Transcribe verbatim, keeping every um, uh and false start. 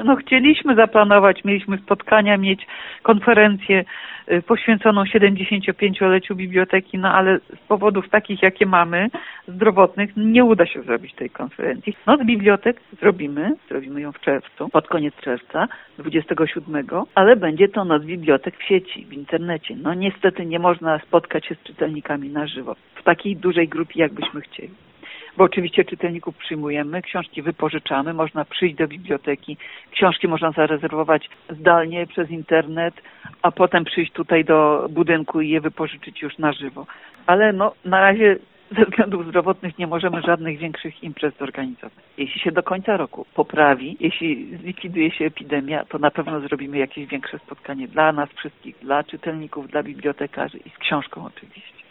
No chcieliśmy zaplanować, mieliśmy spotkania, mieć konferencję y, poświęconą siedemdziesięciopięcioleciu biblioteki, no ale z powodów takich, jakie mamy, zdrowotnych, nie uda się zrobić tej konferencji. Noc bibliotek zrobimy, zrobimy ją w czerwcu, pod koniec czerwca, dwudziestego siódmego, ale będzie to Noc bibliotek w sieci, w internecie. No niestety nie można spotkać się z czytelnikami na żywo, w takiej dużej grupie, jakbyśmy chcieli. Bo oczywiście czytelników przyjmujemy, książki wypożyczamy, można przyjść do biblioteki, książki można zarezerwować zdalnie przez internet, a potem przyjść tutaj do budynku i je wypożyczyć już na żywo. Ale no na razie ze względów zdrowotnych nie możemy żadnych większych imprez zorganizować. Jeśli się do końca roku poprawi, jeśli zlikwiduje się epidemia, to na pewno zrobimy jakieś większe spotkanie dla nas wszystkich, dla czytelników, dla bibliotekarzy i z książką oczywiście.